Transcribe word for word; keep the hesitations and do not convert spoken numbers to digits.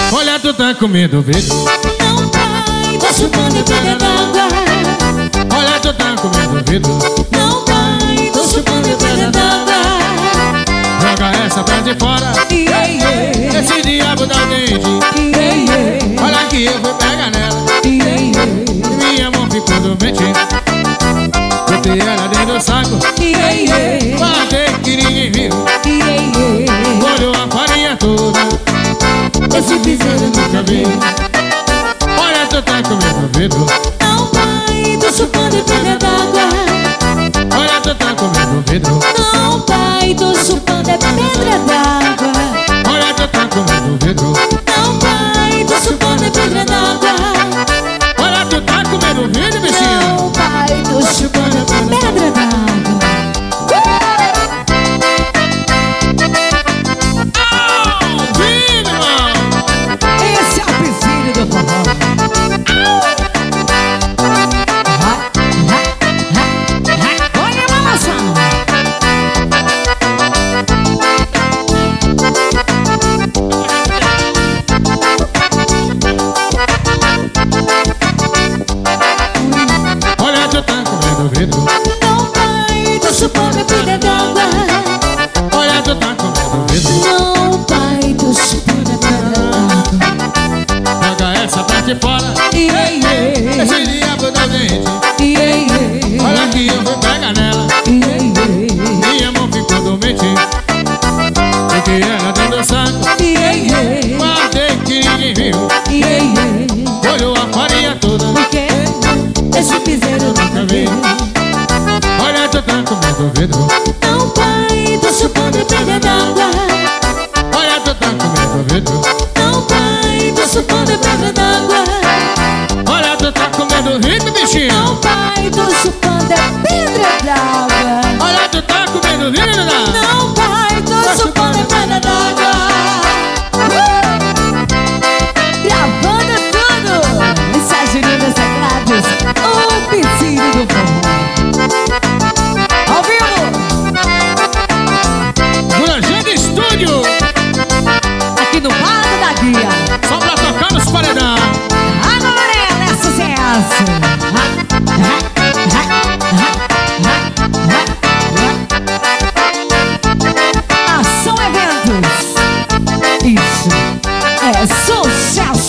Olha, tu tá com medo, vidro. Não vai, tô chupando a pedra d'água. Olha, tu tá com medo, vidro. Não vai, tô chupando a pedra d'água. Joga essa pra de fora. Yeah, yeah. Esse diabo dá dente. Yeah, yeah. Olha que eu vou pegar nela. Yeah, yeah. Minha mão ficou doente. Botei ela dentro do saco. Yeah, yeah. Guardei que ninguém viu. Yeah, yeah. Olhou a farinha toda. Esse piseiro nunca viu. Olha, tu tá com medo, vidro. Não vai, tô chupando a pedra d'água. Olha, tu tá com medo, vidro. Não vai, tô chupando a pedra d'água. Olha, tu tá com medo, vidro. Não vai, tô chupando a pedra d'água. Olha, tu tá com medo, vidro, bichinho. Não vai, tô chupando a pedra d'água. Esse é o piseiro do forró. Olha a balançando. Olha, tu tá com medo, vidro. Não vai, tô chupando a pedra d'água. Olha, tu tá com medo, vidro. Não vai, tô chupando a pedra d'água. Joga essa pra de fora. Yeah, yeah. Esse diabo dá dente. Yeah, yeah. Olha que eu vou pegar nela. Yeah, yeah. Minha mão ficou doente. Fiquei ela dentro do saco. Yeah, yeah. Guardei que ninguém viu. Yeah, yeah. Olhou a farinha toda. Porque esse piseiro nunca viu. Olha, tu tá com medo, vidro. Não vai, tô chupando a pedra d'água. Olha, tu tá com medo, vidro. Não vai, tô chupando a pedra d'água. Olha, tu tá com medo, vidro, bichinho. Não vai, tô chupando a pedra d'água. Olha, tu tá com medo, vidro. Não vai, tô chupando a pedra d'água. Uh! Gravando tudo. Essas meninas sagradas. O piseiro do forró. Ao vivo. Grande estúdio. Aqui no Parque da Guia. Só pra tocar nos paredão. Agora é sucesso. Ação Eventos. Isso é sucesso.